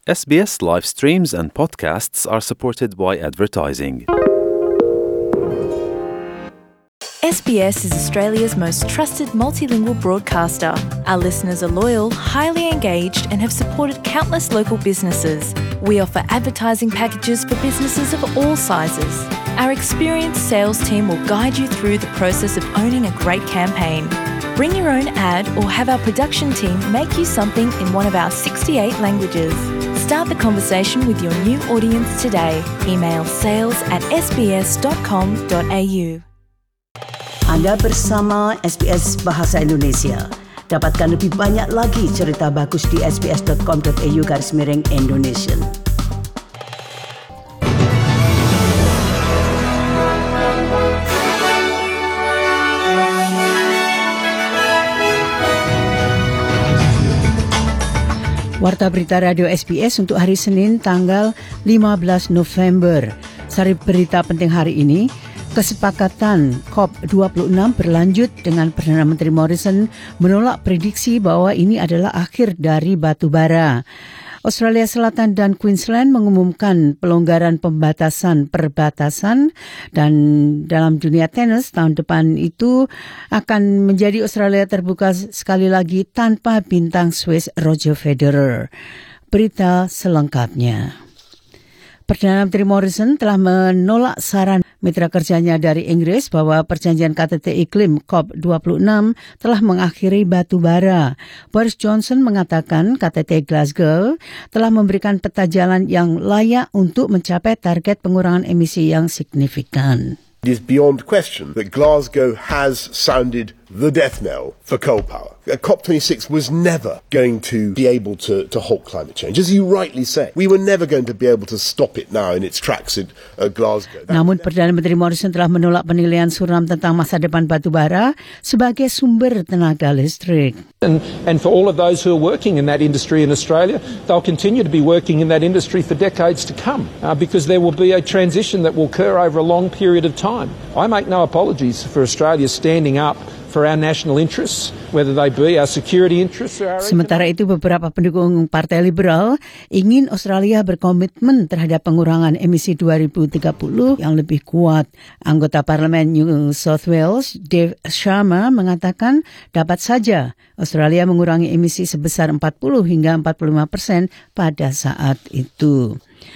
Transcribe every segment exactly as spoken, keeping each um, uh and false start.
S B S live streams and podcasts are supported by advertising. S B S is Australia's most trusted multilingual broadcaster. Our listeners are loyal, highly engaged, and have supported countless local businesses. We offer advertising packages for businesses of all sizes. Our experienced sales team will guide you through the process of owning a great campaign. Bring your own ad or have our production team make you something in one of our sixty-eight languages. Start the conversation with your new audience today. Email sales at s b s dot com dot a u. Anda bersama S B S Bahasa Indonesia. Dapatkan lebih banyak lagi cerita bagus di s b s dot com dot a u garis miring Indonesian. Warta Berita Radio S B S untuk hari Senin tanggal lima belas November. Sari berita penting hari ini, kesepakatan C O P dua puluh enam berlanjut dengan Perdana Menteri Morrison menolak prediksi bahwa ini adalah akhir dari batu bara. Australia Selatan dan Queensland mengumumkan pelonggaran pembatasan perbatasan, dan dalam dunia tenis tahun depan itu akan menjadi Australia terbuka sekali lagi tanpa bintang Swiss Roger Federer. Berita selengkapnya. Perdana Menteri Morrison telah menolak saran mitra kerjanya dari Inggris bahwa perjanjian K T T iklim C O P dua puluh enam telah mengakhiri batu bara. Boris Johnson mengatakan K T T Glasgow telah memberikan peta jalan yang layak untuk mencapai target pengurangan emisi yang signifikan. It is beyond question that Glasgow has sounded the death knell for coal power. C O P twenty-six was never going to be able to, to halt climate change. As you rightly say, we were never going to be able to stop it now in its tracks in uh, Glasgow. That Namun Perdana Menteri Morrison telah menolak penilaian suram tentang masa depan batu bara sebagai sumber tenaga listrik. And, and for all of those who are working in that industry in Australia, they'll continue to be working in that industry for decades to come uh, because there will be a transition that will occur over a long period of time. I make no apologies for Australia standing up for our national interests, whether they be our security interests or our... Sementara itu, beberapa pendukung Partai Liberal ingin Australia berkomitmen terhadap pengurangan emisi dua ribu tiga puluh yang lebih kuat. Anggota Parlemen New South Wales, Dave Sharma, mengatakan dapat saja Australia mengurangi emisi sebesar empat puluh hingga empat puluh lima persen pada saat itu.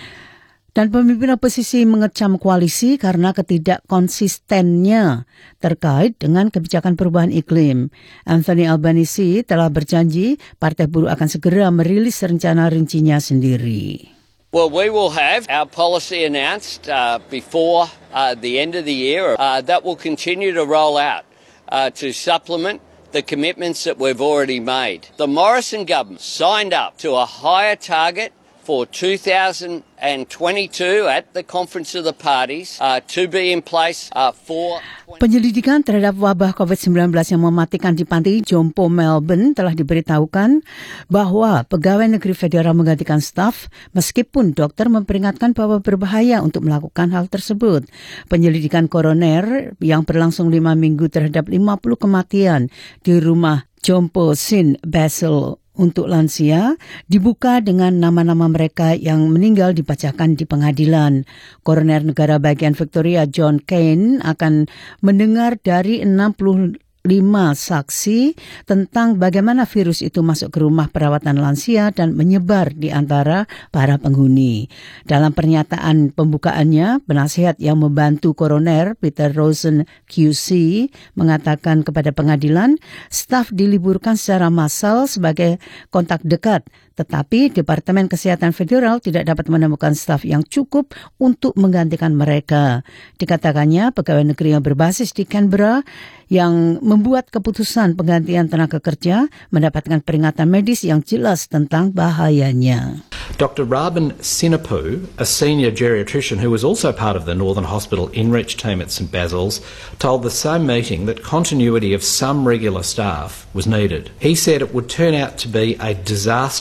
Dan pemimpin oposisi mengecam koalisi karena ketidakkonsistennya terkait dengan kebijakan perubahan iklim. Anthony Albanese telah berjanji Partai Buruh akan segera merilis rencana rincinya sendiri. Well, we will have our policy announced uh, before uh, the end of the year. Uh, that will continue to roll out uh, to supplement the commitments that we've already made. The Morrison government signed up to a higher target for two thousand twenty-two at the Conference of the Parties uh, to be in place uh, for... Penyelidikan terhadap wabah covid sembilan belas yang mematikan di panti Jompo, Melbourne telah diberitahukan bahwa pegawai negeri federal menggantikan staf meskipun dokter memperingatkan bahwa berbahaya untuk melakukan hal tersebut. Penyelidikan koroner yang berlangsung lima minggu terhadap lima puluh kematian di rumah Jompo Saint Basil untuk lansia dibuka dengan nama-nama mereka yang meninggal dibacakan di pengadilan. Koroner Negara Bagian Victoria John Kane akan mendengar dari enam puluh lima saksi tentang bagaimana virus itu masuk ke rumah perawatan lansia dan menyebar di antara para penghuni. Dalam pernyataan pembukaannya, penasihat yang membantu koroner Peter Rosen Q C mengatakan kepada pengadilan, staf diliburkan secara massal sebagai kontak dekat, tetapi Departemen Kesehatan Federal tidak dapat menemukan staf yang cukup untuk menggantikan mereka. Dikatakannya pegawai negeri yang berbasis di Canberra yang membuat keputusan penggantian tenaga kerja mendapatkan peringatan medis yang jelas tentang bahayanya. Doctor Rabin Sinapu, a senior geriatrician who was also part of the Northern Hospital Inreach team at St Basil's, told the same meeting that continuity of some regular staff was needed. He said it would turn out to be a disaster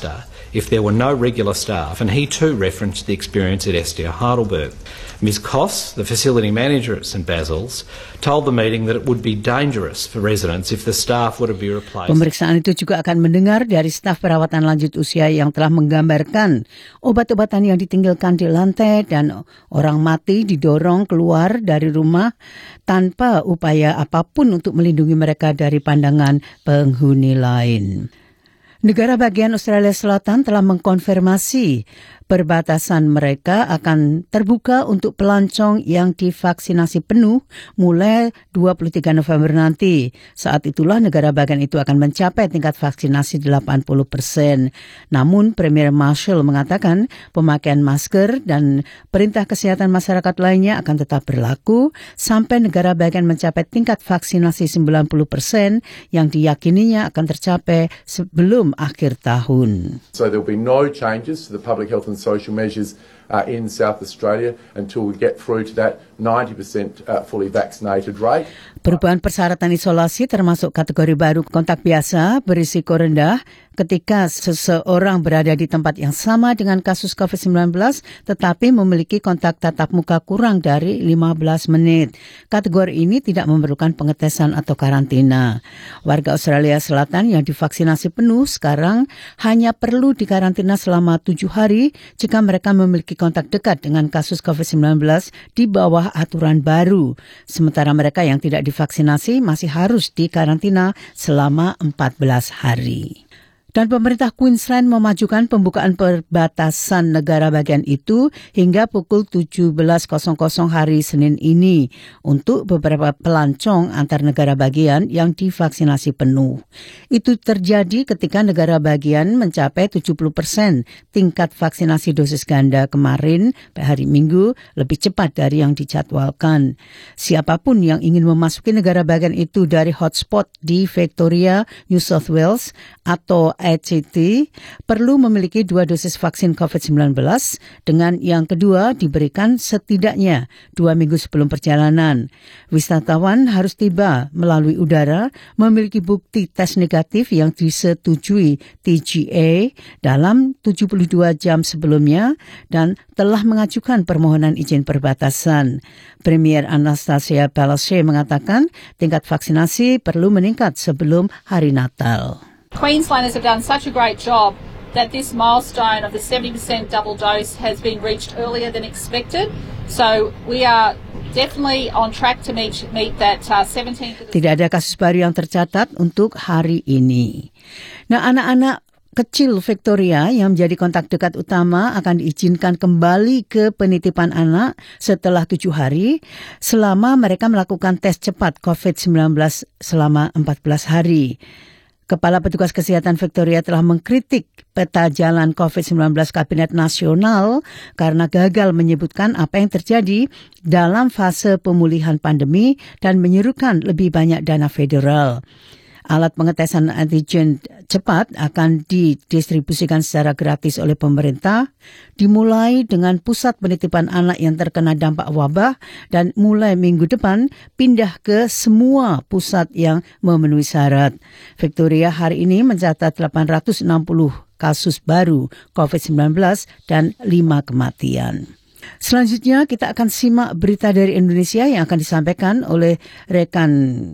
if there were no regular staff, and he too referenced the experience at Estia Heidelberg. Miz Koss, the facility manager at St Basil's, told the meeting that it would be dangerous for residents if the staff were to be replaced. Pemeriksaan itu juga akan mendengar dari staf perawatan lanjut usia yang telah menggambarkan obat-obatan yang ditinggalkan di lantai dan orang mati didorong keluar dari rumah tanpa upaya apapun untuk melindungi mereka dari pandangan penghuni lain. Negara bagian Australia Selatan telah mengkonfirmasi perbatasan mereka akan terbuka untuk pelancong yang divaksinasi penuh mulai dua puluh tiga November nanti. Saat itulah negara bagian itu akan mencapai tingkat vaksinasi delapan puluh persen. Namun Premier Marshall mengatakan pemakaian masker dan perintah kesehatan masyarakat lainnya akan tetap berlaku sampai negara bagian mencapai tingkat vaksinasi sembilan puluh persen yang diyakininya akan tercapai sebelum akhir tahun. So there will be no changes to the public health and social measures uh, in South Australia until we get through to that ninety percent uh, fully vaccinated rate. Perubahan persyaratan isolasi termasuk kategori baru kontak biasa berisiko rendah ketika seseorang berada di tempat yang sama dengan kasus covid sembilan belas tetapi memiliki kontak tatap muka kurang dari lima belas menit. Kategori ini tidak memerlukan pengetesan atau karantina. Warga Australia Selatan yang divaksinasi penuh sekarang hanya perlu dikarantina selama tujuh hari jika mereka memiliki kontak dekat dengan kasus covid sembilan belas di bawah aturan baru. Sementara mereka yang tidak divaksinasi masih harus dikarantina selama empat belas hari. Dan pemerintah Queensland memajukan pembukaan perbatasan negara bagian itu hingga pukul tujuh belas hari Senin ini untuk beberapa pelancong antar negara bagian yang divaksinasi penuh. Itu terjadi ketika negara bagian mencapai tujuh puluh persen tingkat vaksinasi dosis ganda kemarin hari Minggu lebih cepat dari yang dijadwalkan. Siapapun yang ingin memasuki negara bagian itu dari hotspot di Victoria, New South Wales atau A C T perlu memiliki dua dosis vaksin covid sembilan belas dengan yang kedua diberikan setidaknya dua minggu sebelum perjalanan. Wisatawan harus tiba melalui udara memiliki bukti tes negatif yang disetujui T G A dalam tujuh puluh dua jam sebelumnya dan telah mengajukan permohonan izin perbatasan. Premier Anastasia Palaszczuk mengatakan tingkat vaksinasi perlu meningkat sebelum hari Natal. Queenslanders have done such a great job that this milestone of the seventy percent double dose has been reached earlier than expected. So we are definitely on track to meet, meet that uh, seventeenth. Tidak ada kasus baru yang tercatat untuk hari ini. Nah, anak-anak kecil Victoria yang menjadi kontak dekat utama akan diizinkan kembali ke penitipan anak setelah tujuh hari selama mereka melakukan tes cepat covid sembilan belas selama empat belas hari. Kepala Petugas Kesehatan Victoria telah mengkritik peta jalan covid sembilan belas Kabinet Nasional karena gagal menyebutkan apa yang terjadi dalam fase pemulihan pandemi dan menyerukan lebih banyak dana federal. Alat pengetesan antigen cepat akan didistribusikan secara gratis oleh pemerintah, dimulai dengan pusat penitipan anak yang terkena dampak wabah dan mulai minggu depan pindah ke semua pusat yang memenuhi syarat. Victoria hari ini mencatat delapan ratus enam puluh kasus baru covid sembilan belas dan lima kematian. Selanjutnya kita akan simak berita dari Indonesia yang akan disampaikan oleh rekan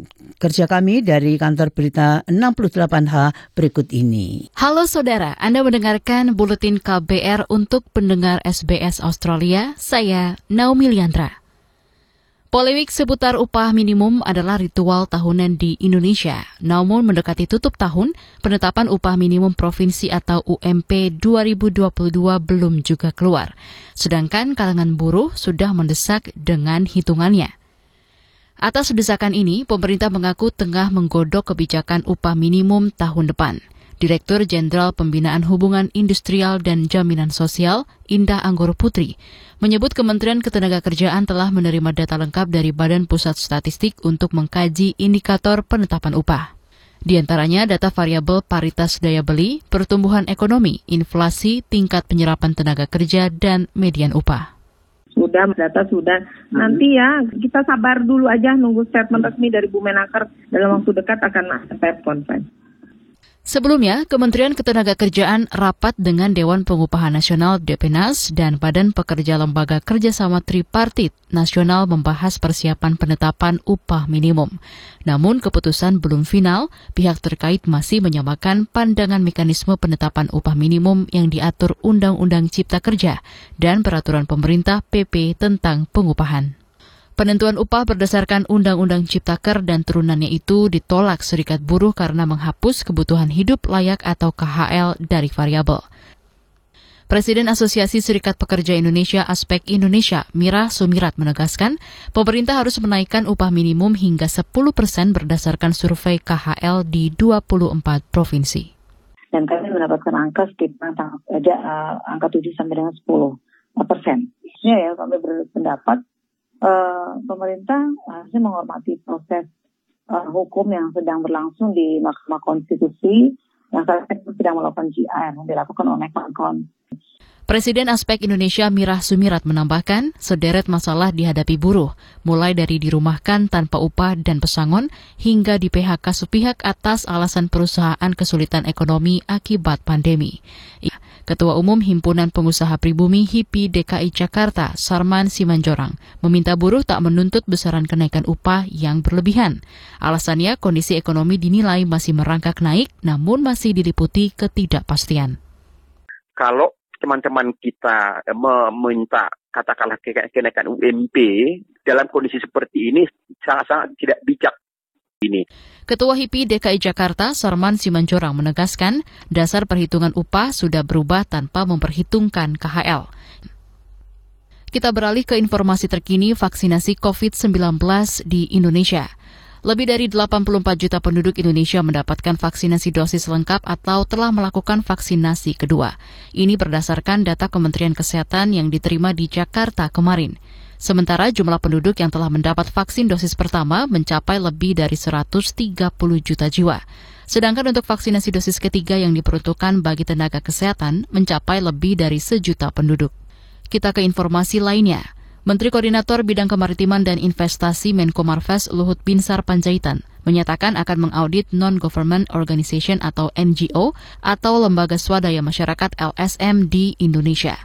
kerja kami dari kantor berita enam puluh delapan H berikut ini. Halo saudara, Anda mendengarkan Buletin K B R untuk pendengar S B S Australia, saya Naomi Liandra. Polemik seputar upah minimum adalah ritual tahunan di Indonesia. Namun mendekati tutup tahun, penetapan upah minimum provinsi atau U M P dua ribu dua puluh dua belum juga keluar. Sedangkan kalangan buruh sudah mendesak dengan hitungannya. Atas desakan ini, pemerintah mengaku tengah menggodok kebijakan upah minimum tahun depan. Direktur Jenderal Pembinaan Hubungan Industrial dan Jaminan Sosial, Indah Anggoro Putri, menyebut Kementerian Ketenagakerjaan telah menerima data lengkap dari Badan Pusat Statistik untuk mengkaji indikator penetapan upah. Di antaranya data variabel paritas daya beli, pertumbuhan ekonomi, inflasi, tingkat penyerapan tenaga kerja, dan median upah. Sudah, data sudah. Nanti ya, kita sabar dulu aja nunggu statement resmi dari Bu Menaker. Dalam waktu dekat akan ada press conference. Sebelumnya, Kementerian Ketenagakerjaan rapat dengan Dewan Pengupahan Nasional Depenas dan Badan Pekerja Lembaga Kerjasama Tripartit Nasional membahas persiapan penetapan upah minimum. Namun keputusan belum final, pihak terkait masih menyamakan pandangan mekanisme penetapan upah minimum yang diatur Undang-Undang Cipta Kerja dan Peraturan Pemerintah P P tentang pengupahan. Penentuan upah berdasarkan Undang-Undang Ciptaker dan turunannya itu ditolak Serikat Buruh karena menghapus kebutuhan hidup layak atau K H L dari variabel. Presiden Asosiasi Serikat Pekerja Indonesia Aspek Indonesia, Mira Sumirat menegaskan, pemerintah harus menaikkan upah minimum hingga sepuluh persen berdasarkan survei K H L di dua puluh empat provinsi. Dan kami mendapatkan angka sekitar ada uh, angka tujuh sampai dengan sepuluh persen. Ya, ya kami berpendapat Uh, pemerintah harusnya menghormati proses uh, hukum yang sedang berlangsung di Mahkamah Konstitusi yang saat ini sedang melakukan G R yang dilakukan oleh Konkon. Presiden Aspek Indonesia Mira Sumirat menambahkan, sederet masalah dihadapi buruh, mulai dari dirumahkan tanpa upah dan pesangon hingga di P H K sepihak atas alasan perusahaan kesulitan ekonomi akibat pandemi. Ketua Umum Himpunan Pengusaha Pribumi H I P I D K I Jakarta, Sarman Simanjorang, meminta buruh tak menuntut besaran kenaikan upah yang berlebihan. Alasannya kondisi ekonomi dinilai masih merangkak naik, namun masih diliputi ketidakpastian. Kalau teman-teman kita meminta katakanlah kenaikan U M P dalam kondisi seperti ini sangat-sangat tidak bijak ini. Ketua H I P I D K I Jakarta, Sarman Simanjorang menegaskan, dasar perhitungan upah sudah berubah tanpa memperhitungkan K H L. Kita beralih ke informasi terkini vaksinasi covid sembilan belas di Indonesia. Lebih dari delapan puluh empat juta penduduk Indonesia mendapatkan vaksinasi dosis lengkap atau telah melakukan vaksinasi kedua. Ini berdasarkan data Kementerian Kesehatan yang diterima di Jakarta kemarin. Sementara jumlah penduduk yang telah mendapat vaksin dosis pertama mencapai lebih dari seratus tiga puluh juta jiwa. Sedangkan untuk vaksinasi dosis ketiga yang diperuntukkan bagi tenaga kesehatan mencapai lebih dari sejuta penduduk. Kita ke informasi lainnya. Menteri Koordinator Bidang Kemaritiman dan Investasi Menko Marves Luhut Binsar Panjaitan menyatakan akan mengaudit Non-Government Organization atau N G O atau Lembaga Swadaya Masyarakat L S M di Indonesia.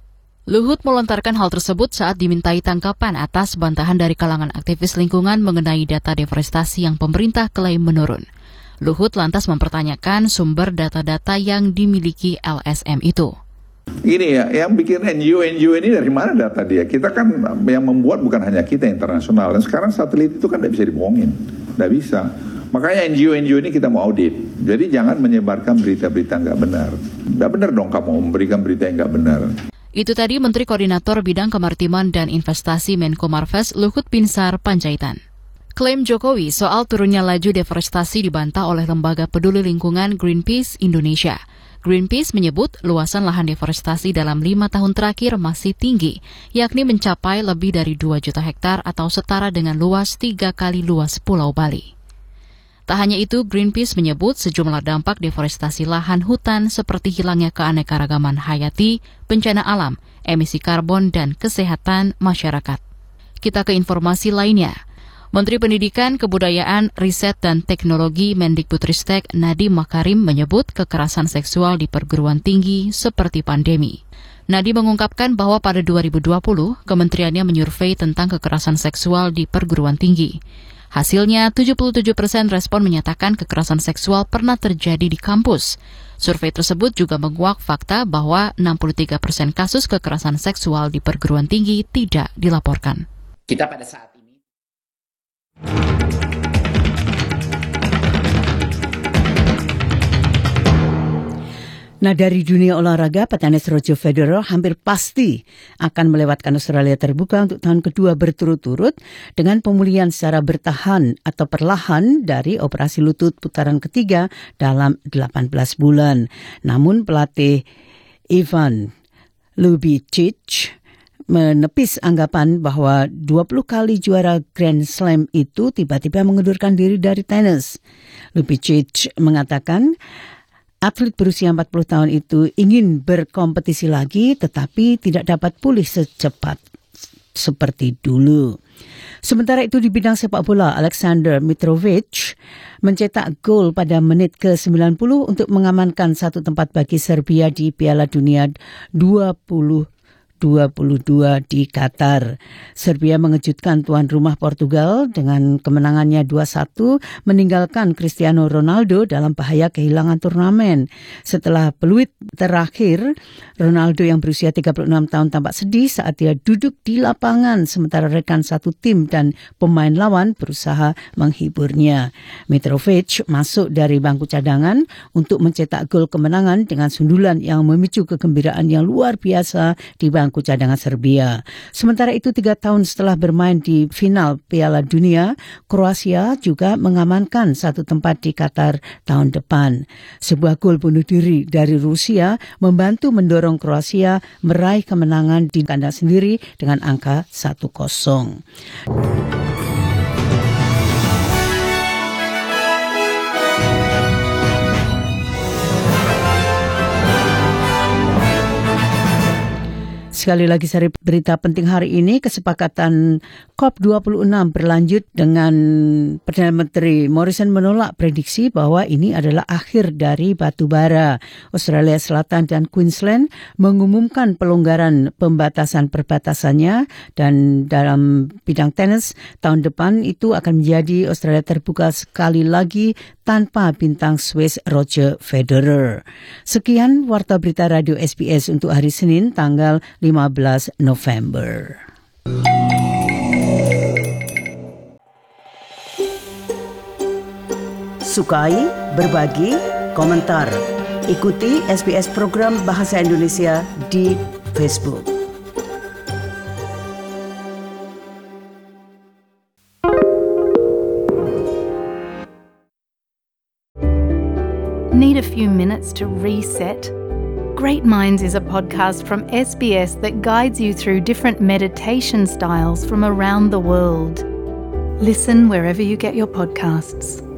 Luhut melontarkan hal tersebut saat dimintai tanggapan atas bantahan dari kalangan aktivis lingkungan mengenai data deforestasi yang pemerintah klaim menurun. Luhut lantas mempertanyakan sumber data-data yang dimiliki L S M itu. Gini ya, yang bikin N G O-N G O ini dari mana data dia? Kita kan yang membuat bukan hanya kita internasional. Dan sekarang satelit itu kan tidak bisa dibohongin. Tidak bisa. Makanya N G O-N G O ini kita mau audit. Jadi jangan menyebarkan berita-berita nggak benar. Nggak benar dong kamu memberikan berita yang nggak benar. Itu tadi Menteri Koordinator Bidang Kemaritiman dan Investasi Menko Marves Luhut Binsar Panjaitan. Klaim Jokowi soal turunnya laju deforestasi dibantah oleh Lembaga Peduli Lingkungan Greenpeace Indonesia. Greenpeace menyebut luasan lahan deforestasi dalam lima tahun terakhir masih tinggi, yakni mencapai lebih dari dua juta hektar atau setara dengan luas tiga kali luas Pulau Bali. Tak hanya itu, Greenpeace menyebut sejumlah dampak deforestasi lahan hutan seperti hilangnya keanekaragaman hayati, bencana alam, emisi karbon, dan kesehatan masyarakat. Kita ke informasi lainnya. Menteri Pendidikan, Kebudayaan, Riset, dan Teknologi Mendikbudristek Nadiem Makarim menyebut kekerasan seksual di perguruan tinggi seperti pandemi. Nadiem mengungkapkan bahwa pada dua ribu dua puluh, kementeriannya menyurvei tentang kekerasan seksual di perguruan tinggi. Hasilnya, tujuh puluh tujuh persen respon menyatakan kekerasan seksual pernah terjadi di kampus. Survei tersebut juga menguak fakta bahwa enam puluh tiga persen kasus kekerasan seksual di perguruan tinggi tidak dilaporkan. Kita pada saat ini Nah, dari dunia olahraga, petenis Roger Federer hampir pasti akan melewatkan Australia terbuka untuk tahun kedua berturut-turut dengan pemulihan secara bertahan atau perlahan dari operasi lutut putaran ketiga dalam delapan belas bulan. Namun pelatih Ivan Lubicic menepis anggapan bahwa dua puluh kali juara Grand Slam itu tiba-tiba mengundurkan diri dari tenis. Lubicic mengatakan atlet berusia empat puluh tahun itu ingin berkompetisi lagi tetapi tidak dapat pulih secepat seperti dulu. Sementara itu di bidang sepak bola, Alexander Mitrovic mencetak gol pada menit ke sembilan puluh untuk mengamankan satu tempat bagi Serbia di Piala Dunia dua ribu dua puluh dua di Qatar. Serbia mengejutkan tuan rumah Portugal dengan kemenangannya dua satu, meninggalkan Cristiano Ronaldo dalam bahaya kehilangan turnamen. Setelah peluit terakhir, Ronaldo yang berusia tiga puluh enam tahun tampak sedih saat dia duduk di lapangan sementara rekan satu tim dan pemain lawan berusaha menghiburnya. Mitrovic masuk dari bangku cadangan untuk mencetak gol kemenangan dengan sundulan yang memicu kegembiraan yang luar biasa di bangku bangku cadangan Serbia. Sementara itu, tiga tahun setelah bermain di final Piala Dunia, Kroasia juga mengamankan satu tempat di Qatar tahun depan. Sebuah gol bunuh diri dari Rusia membantu mendorong Kroasia meraih kemenangan di kandang sendiri dengan angka satu kosong. Sekali lagi sari berita penting hari ini, kesepakatan C O P dua puluh enam berlanjut dengan Perdana Menteri Morrison menolak prediksi bahwa ini adalah akhir dari batu bara. Australia Selatan dan Queensland mengumumkan pelonggaran pembatasan perbatasannya dan dalam bidang tenis tahun depan itu akan menjadi Australia terbuka sekali lagi tanpa bintang Swiss Roger Federer. Sekian Warta Berita Radio S B S untuk hari Senin tanggal lima belas November. Sukai, berbagi, komentar. Ikuti S B S program Bahasa Indonesia di Facebook. Need a few minutes to reset? Great Minds is a podcast from S B S that guides you through different meditation styles from around the world. Listen wherever you get your podcasts.